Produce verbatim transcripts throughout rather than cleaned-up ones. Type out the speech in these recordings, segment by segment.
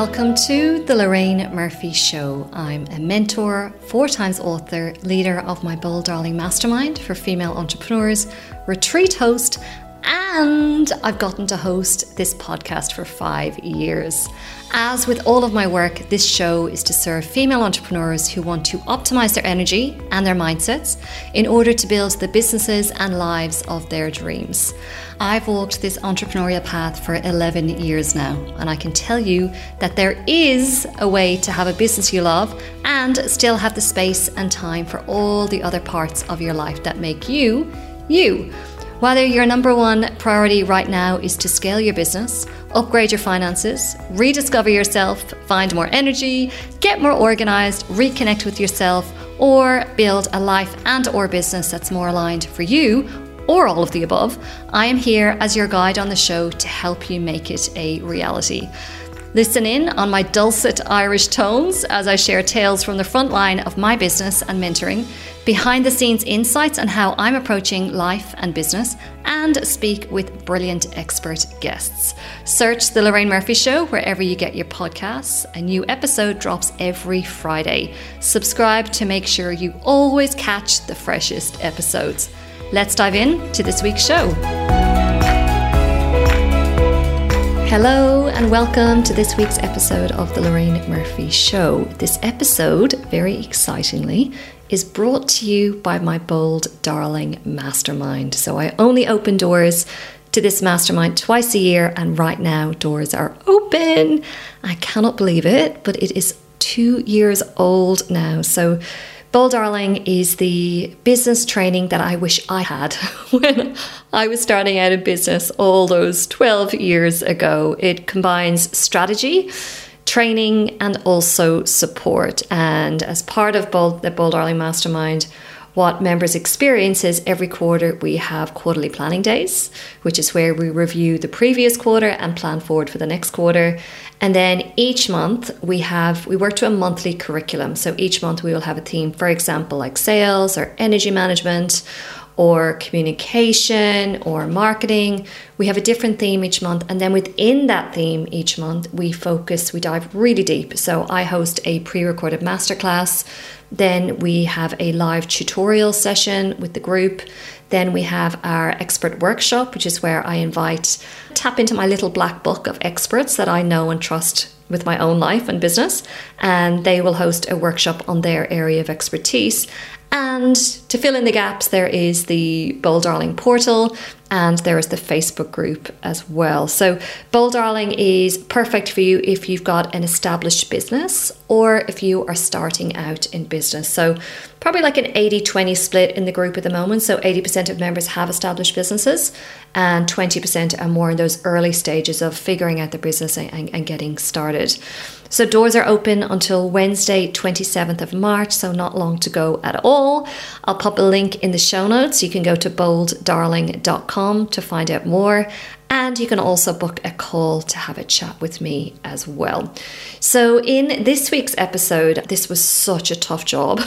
Welcome to the Lorraine Murphy Show. I'm a mentor, four times author, leader of my Bold Darling Mastermind for female entrepreneurs, retreat host, and I've gotten to host this podcast for five years. As with all of my work, this show is to serve female entrepreneurs who want to optimize their energy and their mindsets in order to build the businesses and lives of their dreams. I've walked this entrepreneurial path for eleven years now, and I can tell you that there is a way to have a business you love and still have the space and time for all the other parts of your life that make you, you. Whether your number one priority right now is to scale your business, upgrade your finances, rediscover yourself, find more energy, get more organized, reconnect with yourself, or build a life and or business that's more aligned for you, or all of the above, I am here as your guide on the show to help you make it a reality. Listen in on my dulcet Irish tones as I share tales from the front line of my business and mentoring, behind the scenes insights on how I'm approaching life and business, and speak with brilliant expert guests. Search The Lorraine Murphy Show wherever you get your podcasts. A new episode drops every Friday. Subscribe to make sure you always catch the freshest episodes. Let's dive in to this week's show. Hello and welcome to this week's episode of The Lorraine Murphy Show. This episode, very excitingly, is brought to you by my Bold Darling Mastermind. So I only open doors to this mastermind twice a year, and right now doors are open. I cannot believe it, but it is two years old now. So Bold Darling is the business training that I wish I had when I was starting out in business all those twelve years ago. It combines strategy, training, and also support. And as part of Bold, the Bold Darling Mastermind, what members experience is every quarter we have quarterly planning days, which is where we review the previous quarter and plan forward for the next quarter. And then each month we have, we work to a monthly curriculum. So each month we will have a theme, for example, like sales or energy management or communication or marketing. We have a different theme each month. And then within that theme each month, we focus, we dive really deep. So I host a pre-recorded masterclass. Then we have a live tutorial session with the group. Then we have our expert workshop, which is where I invite, tap into my little black book of experts that I know and trust with my own life and business. And they will host a workshop on their area of expertise. And to fill in the gaps, there is the Bold Darling portal and there is the Facebook group as well. So Bold Darling is perfect for you if you've got an established business or if you are starting out in business. So probably like an eighty twenty split in the group at the moment. So eighty percent of members have established businesses and twenty percent are more in those early stages of figuring out their business and, and, and getting started. So doors are open until Wednesday, twenty-seventh of March, so not long to go at all. I'll pop a link in the show notes. You can go to bold darling dot com to find out more. And you can also book a call to have a chat with me as well. So in this week's episode, this was such a tough job.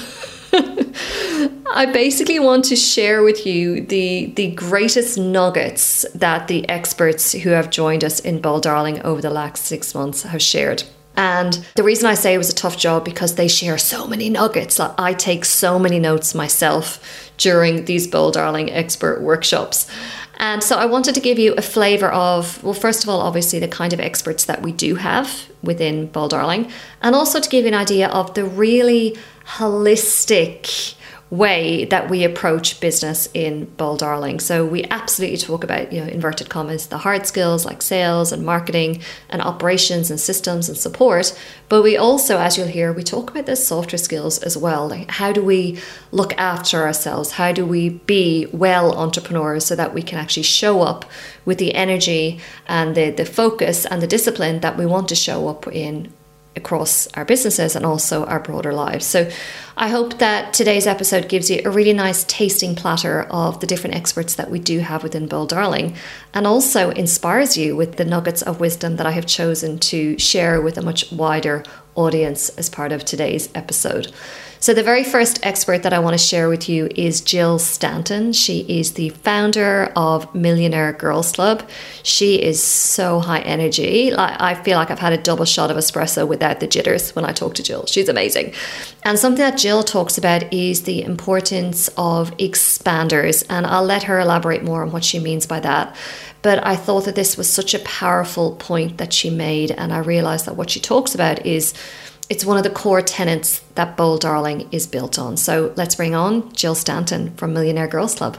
I basically want to share with you the, the greatest nuggets that the experts who have joined us in Bold Darling over the last six months have shared. And the reason I say it was a tough job because they share so many nuggets. Like I take so many notes myself during these Bold Darling expert workshops. And so I wanted to give you a flavour of, well, first of all, obviously the kind of experts that we do have within Bold Darling, and also to give you an idea of the really holistic way that we approach business in Bold Darling. So we absolutely talk about, you know, inverted commas, the hard skills like sales and marketing and operations and systems and support. But we also, as you'll hear, we talk about the softer skills as well. Like how do we look after ourselves? How do we be well entrepreneurs so that we can actually show up with the energy and the, the focus and the discipline that we want to show up in across our businesses and also our broader lives. So I hope that today's episode gives you a really nice tasting platter of the different experts that we do have within Bold Darling, and also inspires you with the nuggets of wisdom that I have chosen to share with a much wider audience as part of today's episode. So the very first expert that I want to share with you is Jill Stanton. She is the founder of Millionaire Girls Club. She is so high energy. I feel like I've had a double shot of espresso without the jitters when I talk to Jill. She's amazing. And something that Jill talks about is the importance of expanders. And I'll let her elaborate more on what she means by that. But I thought that this was such a powerful point that she made. And I realized that what she talks about is it's one of the core tenets that Bold Darling is built on. So let's bring on Jill Stanton from Millionaire Girls Club.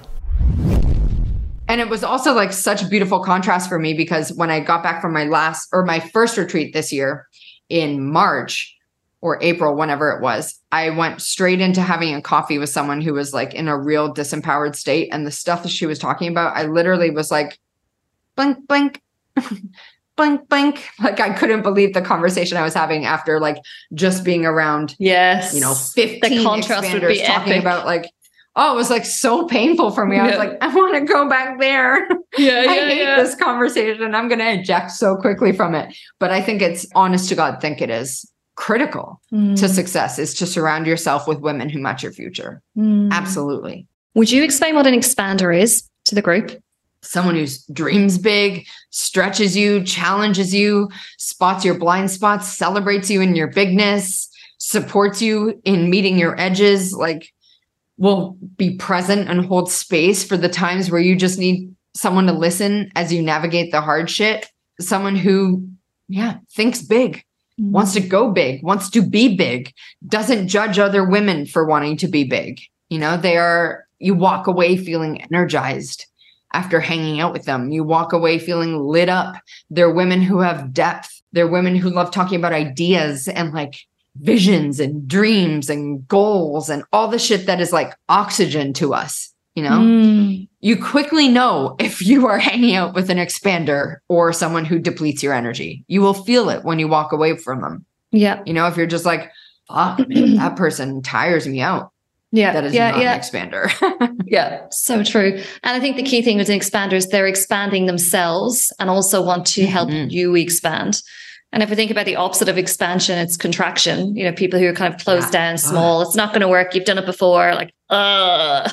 And it was also like such a beautiful contrast for me because when I got back from my last or my first retreat this year in March or April, whenever it was, I went straight into having a coffee with someone who was like in a real disempowered state. And the stuff that she was talking about, I literally was like, blink, blink. Blink, blink. Like I couldn't believe the conversation I was having after like just being around, yes, you know, fifteen the contrast would be talking epic. about like, oh, it was like so painful for me. I yeah. was like, I want to go back there. Yeah, I yeah, hate yeah. this conversation. I'm going to eject so quickly from it. But I think it's honest to God, think it is critical mm. to success is to surround yourself with women who match your future. Mm. Absolutely. Would you explain what an expander is to the group? Someone who dreams big, stretches you, challenges you, spots your blind spots, celebrates you in your bigness, supports you in meeting your edges, like will be present and hold space for the times where you just need someone to listen as you navigate the hard shit. Someone who, yeah, thinks big, mm-hmm. wants to go big, wants to be big, doesn't judge other women for wanting to be big. You know, they are, you walk away feeling energized. After hanging out with them, you walk away feeling lit up. They're women who have depth. They're women who love talking about ideas and like visions and dreams and goals and all the shit that is like oxygen to us. You know, mm. you quickly know if you are hanging out with an expander or someone who depletes your energy. You will feel it when you walk away from them. Yeah. You know, if you're just like, fuck, man, that person tires me out. Yeah, that is yeah, not yeah. an expander. Yeah, so true. And I think the key thing with an expander is they're expanding themselves and also want to help mm-hmm. you expand. And if we think about the opposite of expansion, it's contraction. You know, people who are kind of closed yeah. down, small. Ugh. It's not going to work. You've done it before. Like, ugh.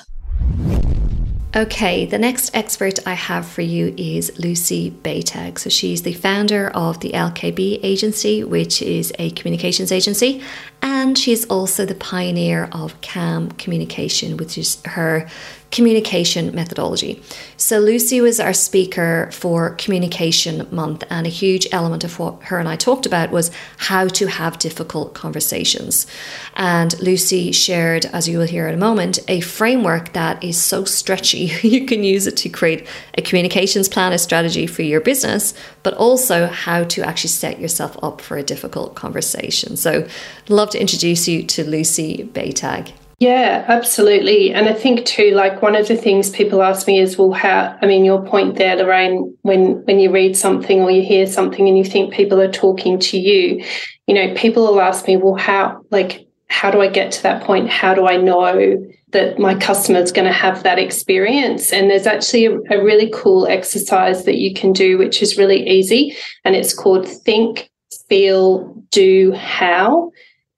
Okay, the next expert I have for you is Lucy Baytag. So she's the founder of the L K B agency, which is a communications agency. And she's also the pioneer of CAM communication, which is her communication methodology. So Lucy was our speaker for Communication Month, and a huge element of what her and I talked about was how to have difficult conversations. And Lucy shared, as you will hear in a moment, a framework that is so stretchy. You can use it to create a communications plan, a strategy for your business, but also how to actually set yourself up for a difficult conversation. So I'd love to introduce you to Lucy Baytag. Yeah, absolutely. And I think too, like one of the things people ask me is, well, how, I mean, your point there, Lorraine, when, when you read something or you hear something and you think people are talking to you, you know, people will ask me, well, how, like, how do I get to that point? How do I know that my customer is going to have that experience? And there's actually a, a really cool exercise that you can do, which is really easy. And it's called Think, Feel, Do, How.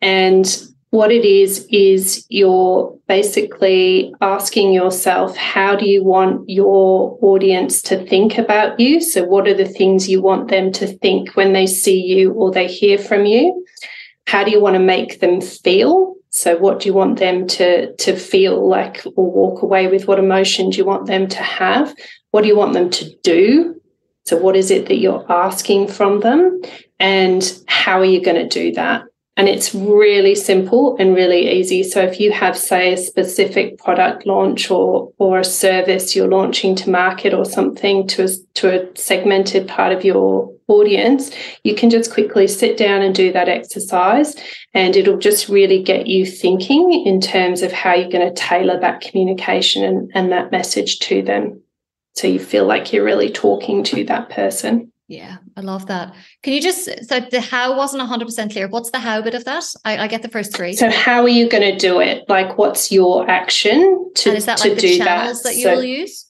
And what it is, is you're basically asking yourself, how do you want your audience to think about you? So what are the things you want them to think when they see you or they hear from you? How do you want to make them feel? So what do you want them to, to feel like or walk away with? What emotions do you want them to have? What do you want them to do? So what is it that you're asking from them? And how are you going to do that? And it's really simple and really easy. So if you have, say, a specific product launch or or a service you're launching to market or something to a, to a segmented part of your audience, you can just quickly sit down and do that exercise, and it'll just really get you thinking in terms of how you're going to tailor that communication and, and that message to them, so you feel like you're really talking to that person. Yeah, I love that. Can you just, so the how wasn't one hundred percent clear. What's the how bit of that? I, I get the first three. So how are you going to do it? Like, what's your action to, and is that to like do the channels that, that you so, will use?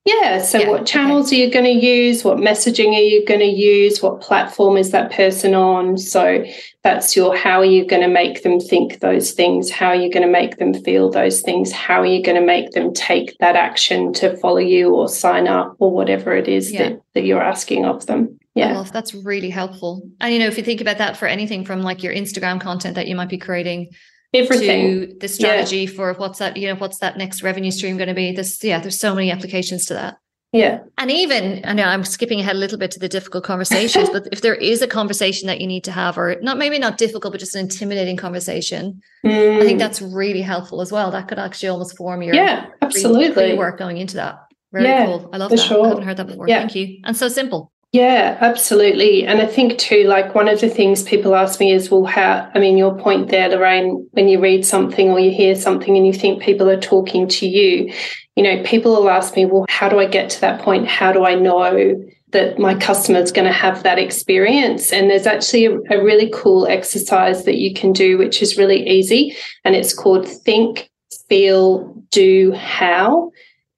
Yeah. So Yeah, what channels okay. are you going to use? What messaging are you going to use? What platform is that person on? So that's your, how are you going to make them think those things? How are you going to make them feel those things? How are you going to make them take that action to follow you or sign up or whatever it is Yeah. that, that you're asking of them? Yeah. I love that's really helpful. And, you know, if you think about that for anything from like your Instagram content that you might be creating, Everything. to the strategy Yeah. for what's that, you know, what's that next revenue stream going to be? This, yeah, there's so many applications to that. Yeah. And even, I know I'm skipping ahead a little bit to the difficult conversations, but if there is a conversation that you need to have, or not, maybe not difficult, but just an intimidating conversation, Mm. I think that's really helpful as well. That could actually almost form your yeah, absolutely. pre-work going into that. Very yeah, cool. I love for that. sure. I haven't heard that before. Yeah. Thank you. And so simple. Yeah, absolutely. And I think too, like one of the things people ask me is, well, how, I mean, your point there, Lorraine, when you read something or you hear something and you think people are talking to you, you know, people will ask me, well, how do I get to that point? How do I know that my customer is going to have that experience? And there's actually a, a really cool exercise that you can do, which is really easy. And it's called Think, Feel, Do, How.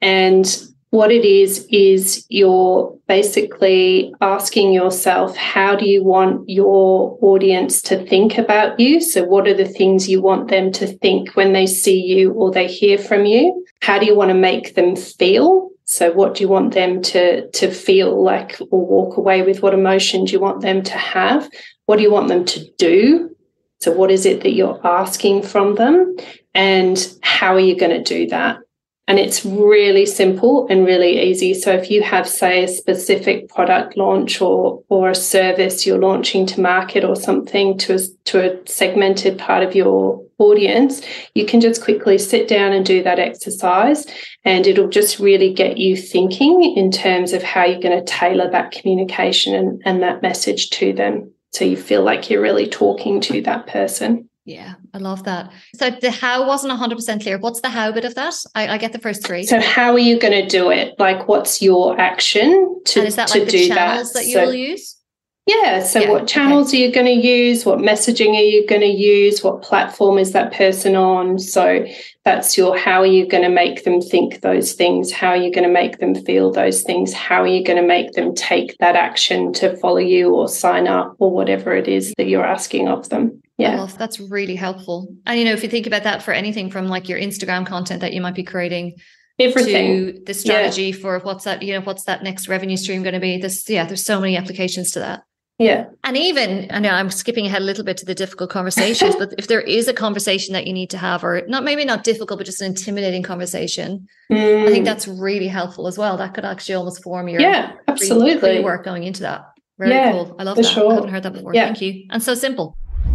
And what it is, is you're basically asking yourself, how do you want your audience to think about you? So what are the things you want them to think when they see you or they hear from you? How do you want to make them feel? So what do you want them to, to feel like or walk away with? What emotion do you want them to have? What do you want them to do? So what is it that you're asking from them? And how are you going to do that? And it's really simple and really easy. So if you have, say, a specific product launch or or a service you're launching to market or something to a, to a segmented part of your audience, you can just quickly sit down and do that exercise, and it'll just really get you thinking in terms of how you're going to tailor that communication and, and that message to them, so you feel like you're really talking to that person. Yeah, I love that. So the how wasn't one hundred percent clear. What's the how bit of that? I, I get the first three. So how are you going to do it? Like, what's your action to, and is that to like the do channels that? that you so, will use? Yeah. So Yeah, what channels okay. are you going to use? What messaging are you going to use? What platform is that person on? So that's your, how are you going to make them think those things? How are you going to make them feel those things? How are you going to make them take that action to follow you or sign up or whatever it is that you're asking of them? Yeah. I love that's really helpful. And, you know, if you think about that for anything from like your Instagram content that you might be creating, everything, to the strategy yeah. for what's that, you know, what's that next revenue stream going to be? This, yeah, there's so many applications to that. Yeah. And even, I know I'm skipping ahead a little bit to the difficult conversations, but if there is a conversation that you need to have, or not, maybe not difficult, but just an intimidating conversation, mm. I think that's really helpful as well. That could actually almost form your yeah, absolutely. pre-work going into that. Very yeah, cool. I love for that. Sure. I haven't heard that before. Yeah. Thank you. And so simple.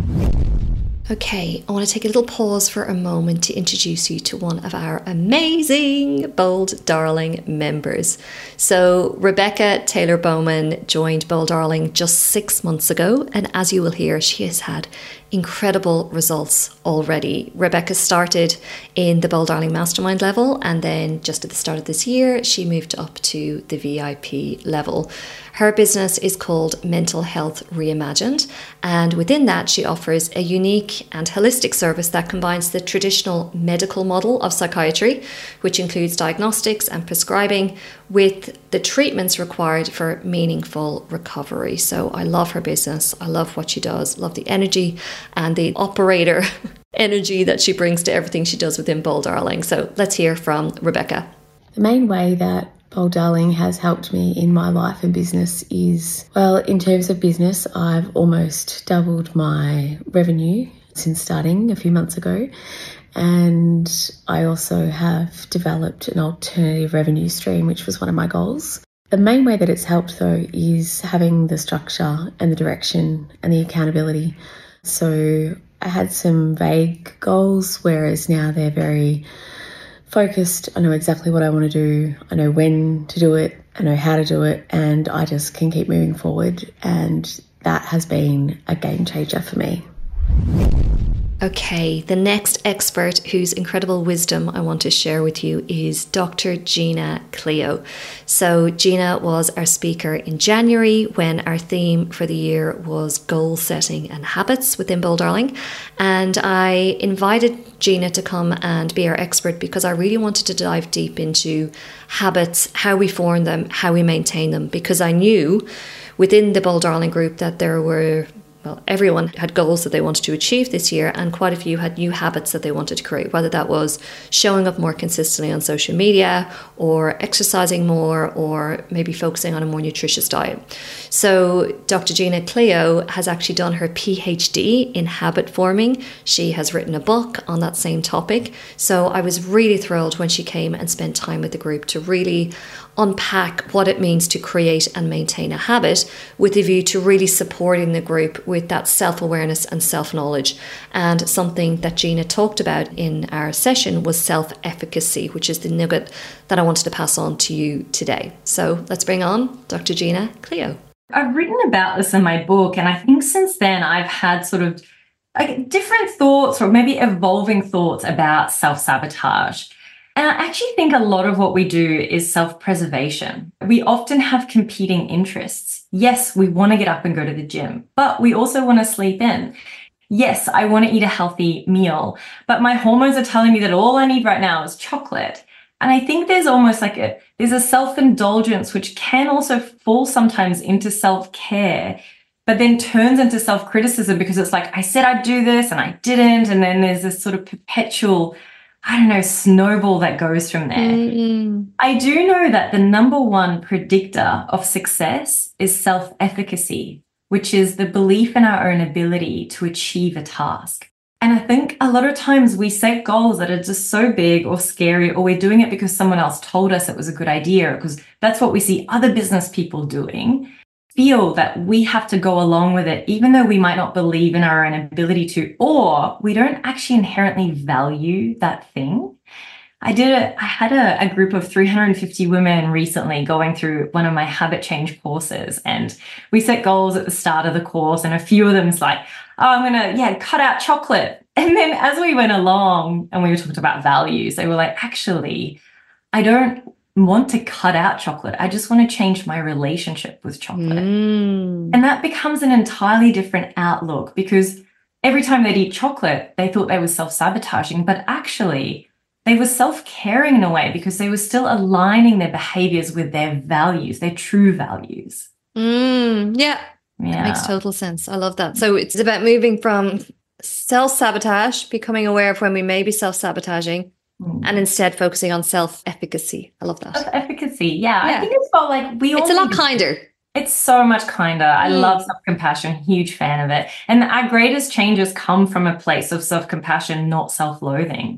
Okay, I want to take a little pause for a moment to introduce you to one of our amazing Bold Darling members. So Rebecca Taylor Bowman joined Bold Darling just six months ago, and as you will hear, she has had incredible results already. Rebecca started in the Bold Darling Mastermind level, and then just at the start of this year, she moved up to the V I P level. Her business is called Mental Health Reimagined, and within that she offers a unique and holistic service that combines the traditional medical model of psychiatry, which includes diagnostics and prescribing, with the treatments required for meaningful recovery. So I love her business, I love what she does, love the energy and the operator energy that she brings to everything she does within Bold Darling. So let's hear from Rebecca. The main way that Bold Darling has helped me in my life and business is, well, in terms of business, I've almost doubled my revenue since starting a few months ago. And I also have developed an alternative revenue stream, which was one of my goals. The main way that it's helped, though, is having the structure and the direction and the accountability. So I had some vague goals, whereas now they're very focused. I know exactly what I want to do. I know when to do it. I know how to do it. And I just can keep moving forward. And that has been a game changer for me. Okay, the next expert whose incredible wisdom I want to share with you is Doctor Gina Cleo. So Gina was our speaker in January when our theme for the year was goal setting and habits within Bold Darling. And I invited Gina to come and be our expert because I really wanted to dive deep into habits, how we form them, how we maintain them, because I knew within the Bold Darling group that there were Well, everyone had goals that they wanted to achieve this year, and quite a few had new habits that they wanted to create, whether that was showing up more consistently on social media or exercising more or maybe focusing on a more nutritious diet. So Doctor Gina Cleo has actually done her PhD in habit forming. She has written a book on that same topic. So I was really thrilled when she came and spent time with the group to really unpack what it means to create and maintain a habit, with a view to really supporting the group with that self-awareness and self-knowledge. And something that Gina talked about in our session was self-efficacy, which is the nugget that I wanted to pass on to you today. So let's bring on Doctor Gina Cleo. I've written about this in my book, and I think since then I've had sort of like different thoughts, or maybe evolving thoughts about self-sabotage. And I actually think a lot of what we do is self-preservation. We often have competing interests. Yes, we want to get up and go to the gym, but we also want to sleep in. Yes, I want to eat a healthy meal, but my hormones are telling me that all I need right now is chocolate. And I think there's almost like a, there's a self-indulgence, which can also fall sometimes into self-care, but then turns into self-criticism because it's like, I said I'd do this and I didn't. And then there's this sort of perpetual, I don't know, snowball that goes from there. Mm-hmm. I do know that the number one predictor of success is self-efficacy, which is the belief in our own ability to achieve a task. And I think a lot of times we set goals that are just so big or scary, or we're doing it because someone else told us it was a good idea, because that's what we see other business people doing. Feel that we have to go along with it, even though we might not believe in our own ability to, or we don't actually inherently value that thing. I did a, I had a, a group of three hundred fifty women recently going through one of my habit change courses, and we set goals at the start of the course, and a few of them is like, oh, I'm going to, yeah, cut out chocolate. And then as we went along and we were talking about values, they were like, actually, I don't want to cut out chocolate. I just want to change my relationship with chocolate. Mm. And that becomes an entirely different outlook, because every time they'd eat chocolate, they thought they were self-sabotaging, but actually they were self-caring in a way, because they were still aligning their behaviors with their values, their true values. Mm, yeah. Yeah. That makes total sense. I love that. So it's about moving from self-sabotage, becoming aware of when we may be self-sabotaging, mm. and instead focusing on self-efficacy. I love that. Self-efficacy. Yeah. yeah. I think it's about like we all It's a lot kinder. It's so much kinder. I mm. love self-compassion, huge fan of it. And our greatest changes come from a place of self-compassion, not self-loathing.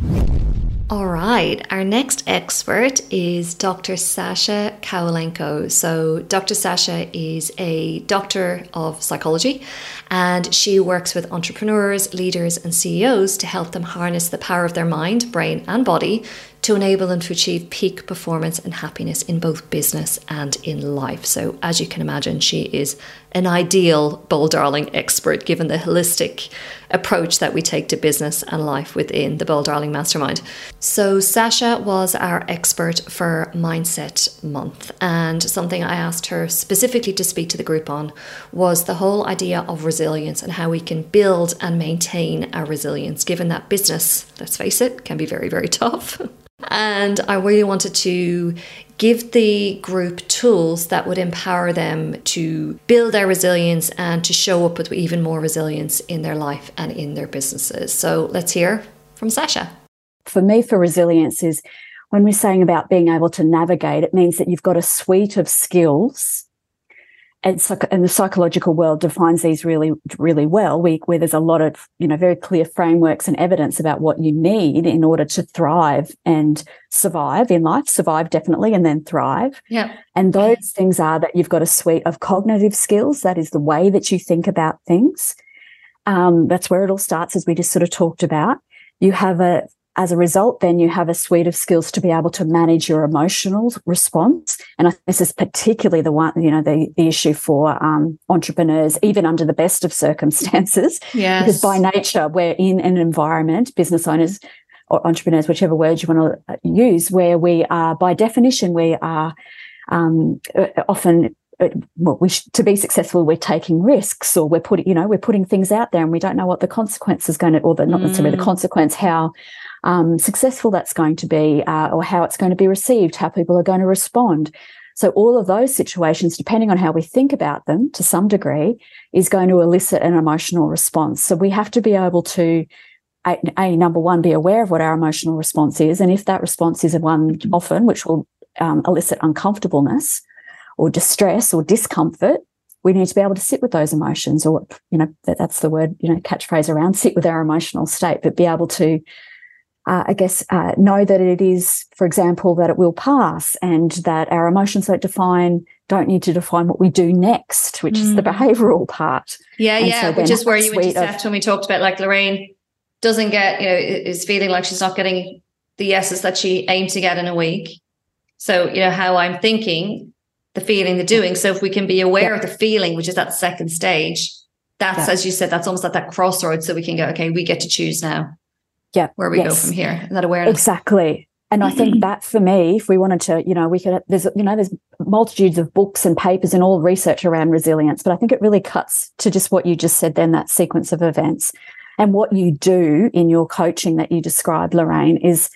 All right, our next expert is Doctor Sasha Kowalenko. So Doctor Sasha is a doctor of psychology, and she works with entrepreneurs, leaders, and C E Os to help them harness the power of their mind, brain, and body to enable them to achieve peak performance and happiness in both business and in life. So as you can imagine, she is an ideal Bold Darling expert, given the holistic approach that we take to business and life within the Bold Darling Mastermind. So Sasha was our expert for Mindset Month, and something I asked her specifically to speak to the group on was the whole idea of resilience and how we can build and maintain our resilience, given that business, let's face it, can be very, very tough. And I really wanted to give the group tools that would empower them to build their resilience and to show up with even more resilience in their life and in their businesses. So let's hear from Sasha. For me, for resilience is when we're saying about being able to navigate, it means that you've got a suite of skills. And, and the psychological world defines these really, really well, we, where there's a lot of, you know, very clear frameworks and evidence about what you need in order to thrive and survive in life. Survive definitely, and then thrive. Yeah. And those things are that you've got a suite of cognitive skills. That is the way that you think about things. Um, that's where it all starts, as we just sort of talked about. You have a as a result, then you have a suite of skills to be able to manage your emotional response. And I think this is particularly the one, you know, the, the issue for um, entrepreneurs, even under the best of circumstances. Yes. Because by nature, we're in an environment, business owners or entrepreneurs, whichever word you want to use, where we are, by definition, we are um, often, well, we sh- to be successful, we're taking risks, or we're putting, you know, we're putting things out there, and we don't know what the consequence is going to, or the, not necessarily the consequence, how um, successful that's going to be, uh, or how it's going to be received, how people are going to respond. So all of those situations, depending on how we think about them to some degree, is going to elicit an emotional response. So we have to be able to, a, a number one, be aware of what our emotional response is. And if that response is one often which will um, elicit uncomfortableness or distress or discomfort, we need to be able to sit with those emotions, or, you know, that, that's the word, you know, catchphrase around sit with our emotional state, but be able to Uh, I guess, uh, know that it is, for example, that it will pass, and that our emotions don't define, don't need to define what we do next, which mm. is the behavioural part. Yeah, and yeah, so which is where you intercept of, when we talked about, like, Lorraine doesn't get, you know, is feeling like she's not getting the yeses that she aimed to get in a week. So, you know, how I'm thinking, the feeling, the doing. So if we can be aware yeah. of the feeling, which is that second stage, that's, yeah. as you said, that's almost at that crossroads. So we can go, okay, we get to choose now. Yeah, where we yes. go from here, that awareness. Exactly. And I think that for me, if we wanted to, you know, we could, there's, you know, there's multitudes of books and papers and all research around resilience, but I think it really cuts to just what you just said then, that sequence of events. And what you do in your coaching that you described, Lorraine, is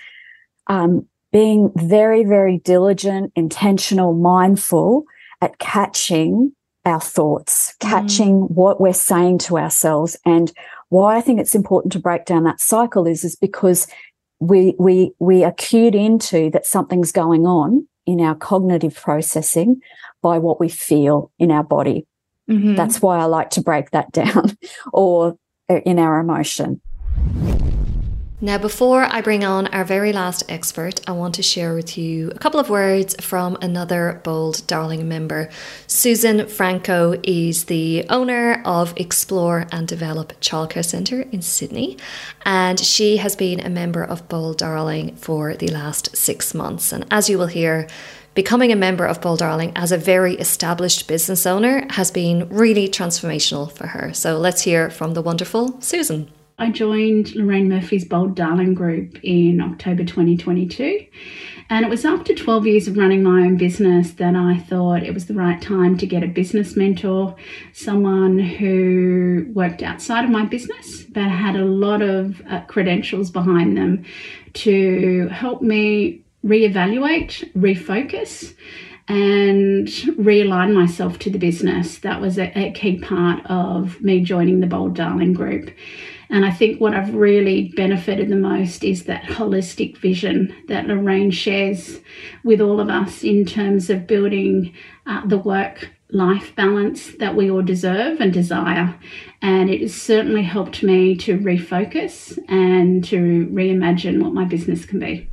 um, being very, very diligent, intentional, mindful at catching our thoughts, catching mm. what we're saying to ourselves. And why I think it's important to break down that cycle is, is because we we we are cued into that something's going on in our cognitive processing by what we feel in our body. Mm-hmm. That's why I like to break that down, or in our emotion. Now, before I bring on our very last expert, I want to share with you a couple of words from another Bold Darling member. Susan Franco is the owner of Explore and Develop Childcare Centre in Sydney, and she has been a member of Bold Darling for the last six months. And as you will hear, becoming a member of Bold Darling as a very established business owner has been really transformational for her. So let's hear from the wonderful Susan. I joined Lorraine Murphy's Bold Darling group in October twenty twenty-two, and it was after twelve years of running my own business that I thought it was the right time to get a business mentor, someone who worked outside of my business but had a lot of uh, credentials behind them to help me reevaluate, refocus, and realign myself to the business. That was a, a key part of me joining the Bold Darling group. And I think what I've really benefited the most is that holistic vision that Lorraine shares with all of us in terms of building uh, the work-life balance that we all deserve and desire. And it has certainly helped me to refocus and to reimagine what my business can be.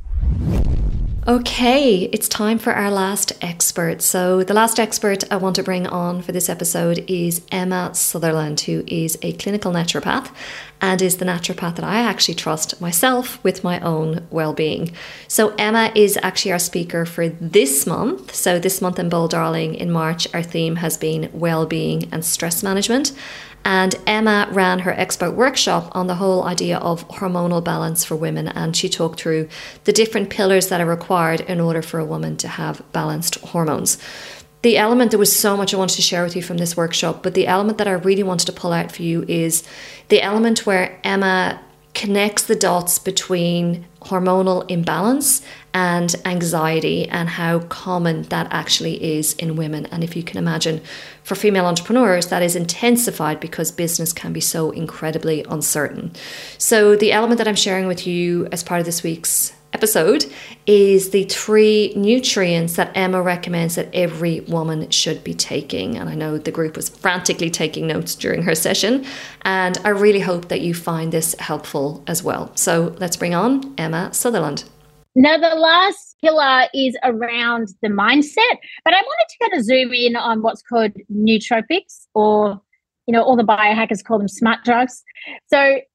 Okay, it's time for our last expert. So the last expert I want to bring on for this episode is Emma Sutherland, who is a clinical naturopath and is the naturopath that I actually trust myself with my own well-being. So Emma is actually our speaker for this month. So this month in Bold Darling in March, our theme has been well-being and stress management. And Emma ran her expert workshop on the whole idea of hormonal balance for women, and she talked through the different pillars that are required in order for a woman to have balanced hormones. The element, there was so much I wanted to share with you from this workshop, but the element that I really wanted to pull out for you is the element where Emma connects the dots between hormonal imbalance and anxiety and how common that actually is in women. And if you can imagine, for female entrepreneurs, that is intensified because business can be so incredibly uncertain. So the element that I'm sharing with you as part of this week's episode is the three nutrients that Emma recommends that every woman should be taking. And I know the group was frantically taking notes during her session, and I really hope that you find this helpful as well. So let's bring on Emma Sutherland. Now, the last pillar is around the mindset, but I wanted to kind of zoom in on what's called nootropics, or, you know, all the biohackers call them smart drugs. So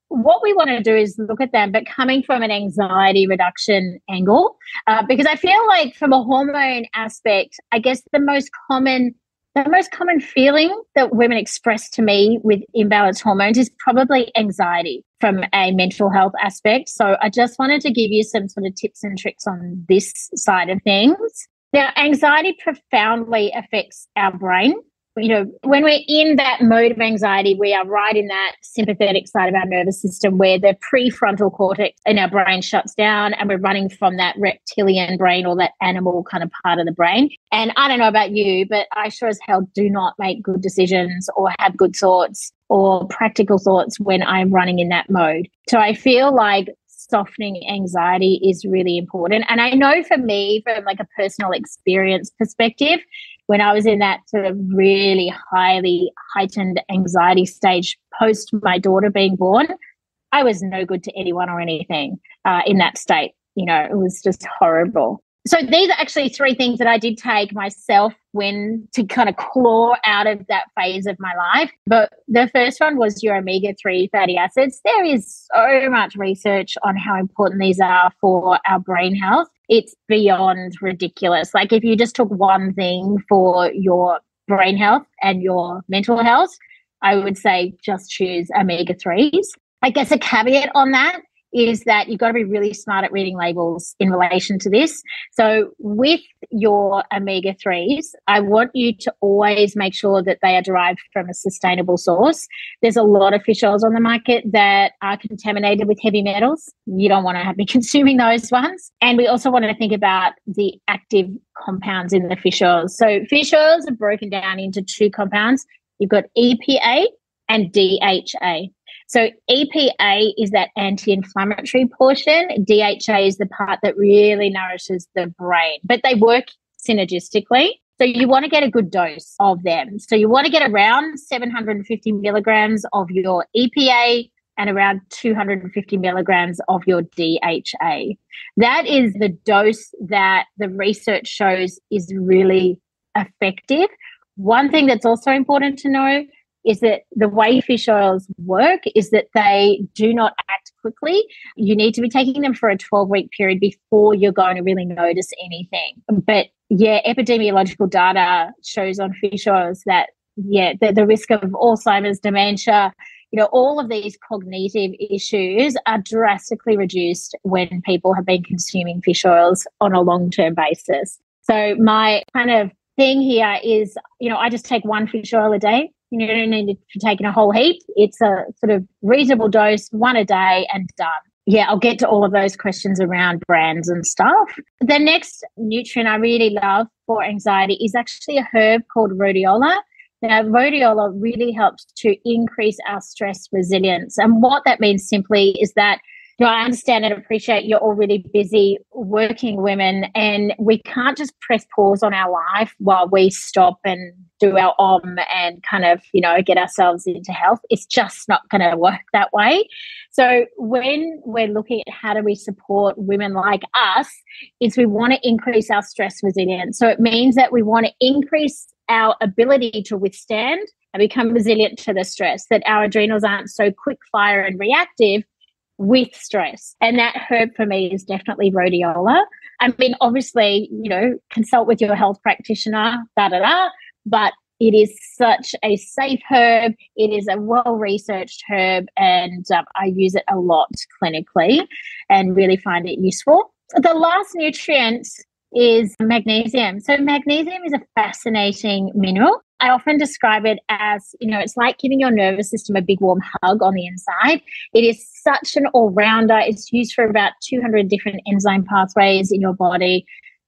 what we want to do is look at them, but coming from an anxiety reduction angle, uh, because I feel like from a hormone aspect, I guess the most common The most common feeling that women express to me with imbalanced hormones is probably anxiety from a mental health aspect. So I just wanted to give you some sort of tips and tricks on this side of things. Now, anxiety profoundly affects our brain. You know, when we're in that mode of anxiety, we are right in that sympathetic side of our nervous system where the prefrontal cortex in our brain shuts down, and we're running from that reptilian brain or that animal kind of part of the brain. And I don't know about you, but I sure as hell do not make good decisions or have good thoughts or practical thoughts when I'm running in that mode. So I feel like softening anxiety is really important. And I know for me, from like a personal experience perspective, when I was in that sort of really highly heightened anxiety stage post my daughter being born, I was no good to anyone or anything uh, in that state. You know, it was just horrible. So these are actually three things that I did take myself when to kind of claw out of that phase of my life. But the first one was your omega three fatty acids. There is so much research on how important these are for our brain health. It's beyond ridiculous. Like if you just took one thing for your brain health and your mental health, I would say just choose omega threes. I guess a caveat on that is that you've got to be really smart at reading labels in relation to this. So with your omega threes, I want you to always make sure that they are derived from a sustainable source. There's a lot of fish oils on the market that are contaminated with heavy metals. You don't want to be consuming those ones. And we also want to think about the active compounds in the fish oils. So fish oils are broken down into two compounds. You've got E P A and D H A. So E P A is that anti-inflammatory portion. D H A is the part that really nourishes the brain, but they work synergistically. So you want to get a good dose of them. So you want to get around seven hundred fifty milligrams of your E P A and around two hundred fifty milligrams of your D H A. That is the dose that the research shows is really effective. One thing that's also important to know is that the way fish oils work is that they do not act quickly. You need to be taking them for a twelve-week period before you're going to really notice anything. But, yeah, epidemiological data shows on fish oils that, yeah, the, the risk of Alzheimer's, dementia, you know, all of these cognitive issues are drastically reduced when people have been consuming fish oils on a long-term basis. So my kind of thing here is, you know, I just take one fish oil a day. You don't need to be taking a whole heap. It's a sort of reasonable dose, one a day and done. Yeah, I'll get to all of those questions around brands and stuff. The next nutrient I really love for anxiety is actually a herb called rhodiola. Now, rhodiola really helps to increase our stress resilience. And what that means simply is that, you know, I understand and appreciate you're all really busy working women, and we can't just press pause on our life while we stop and do our om and kind of, you know, get ourselves into health. It's just not going to work that way. So when we're looking at how do we support women like us, is we want to increase our stress resilience. So it means that we want to increase our ability to withstand and become resilient to the stress, that our adrenals aren't so quick fire and reactive with stress. And that herb for me is definitely rhodiola. I mean, obviously, you know, consult with your health practitioner, da da da, but it is such a safe herb. It is a well-researched herb, and um, I use it a lot clinically and really find it useful. The last nutrient is magnesium. So magnesium is a fascinating mineral. I often describe it as, you know, it's like giving your nervous system a big warm hug on the inside. It is such an all-rounder. It's used for about two hundred different enzyme pathways in your body.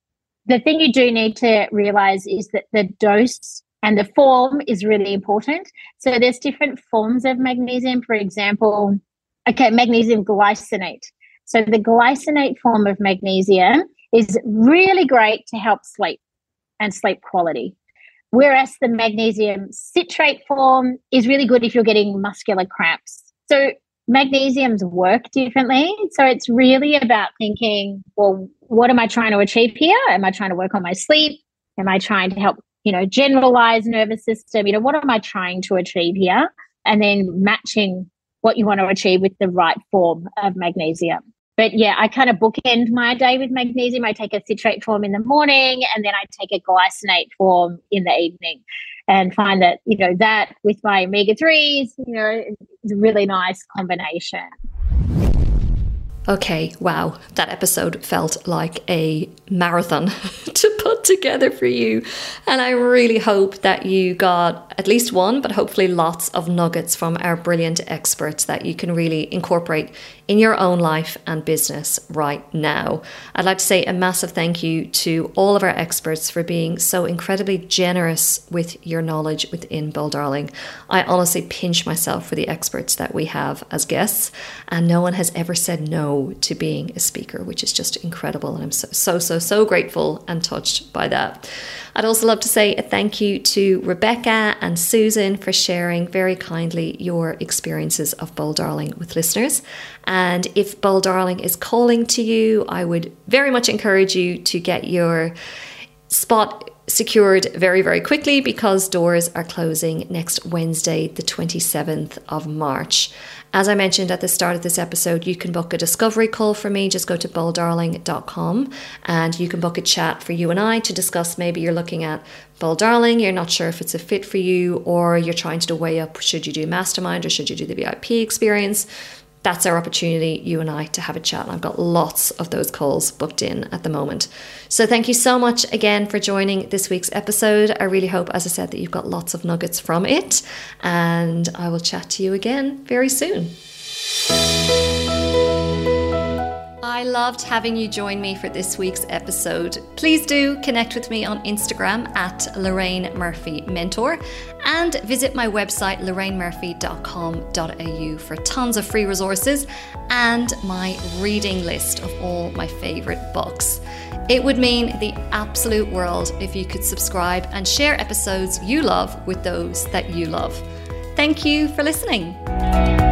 The thing you do need to realize is that the dose and the form is really important. So there's different forms of magnesium. For example, okay, magnesium glycinate. So the glycinate form of magnesium is really great to help sleep and sleep quality. Whereas the magnesium citrate form is really good if you're getting muscular cramps. So magnesiums work differently. So it's really about thinking, well, what am I trying to achieve here? Am I trying to work on my sleep? Am I trying to help, you know, generalize nervous system? You know, what am I trying to achieve here? And then matching what you want to achieve with the right form of magnesium. But yeah, I kind of bookend my day with magnesium. I take a citrate form in the morning, and then I take a glycinate form in the evening, and find that, you know, that with my omega threes, you know, it's a really nice combination. Okay, wow, that episode felt like a marathon to put together for you. And I really hope that you got at least one, but hopefully lots of nuggets from our brilliant experts that you can really incorporate in your own life and business right now. I'd like to say a massive thank you to all of our experts for being so incredibly generous with your knowledge within Bold Darling. I honestly pinch myself for the experts that we have as guests, and no one has ever said no to being a speaker, which is just incredible. And I'm so, so, so, so grateful and touched by that. I'd also love to say a thank you to Rebecca and Susan for sharing very kindly your experiences of Bold Darling with listeners. And if Bold Darling is calling to you, I would very much encourage you to get your spot secured very, very quickly, because doors are closing next Wednesday, the twenty-seventh of March. As I mentioned at the start of this episode, you can book a discovery call for me. Just go to bold darling dot com and you can book a chat for you and I to discuss. Maybe you're looking at Bold Darling, you're not sure if it's a fit for you, or you're trying to weigh up, should you do mastermind or should you do the V I P experience? That's our opportunity, you and I, to have a chat. And I've got lots of those calls booked in at the moment. So thank you so much again for joining this week's episode. I really hope, as I said, that you've got lots of nuggets from it. And I will chat to you again very soon. I loved having you join me for this week's episode. Please do connect with me on Instagram at Lorraine Murphy Mentor, and visit my website lorraine murphy dot com dot a u for tons of free resources and my reading list of all my favorite books. It would mean the absolute world if you could subscribe and share episodes you love with those that you love. Thank you for listening.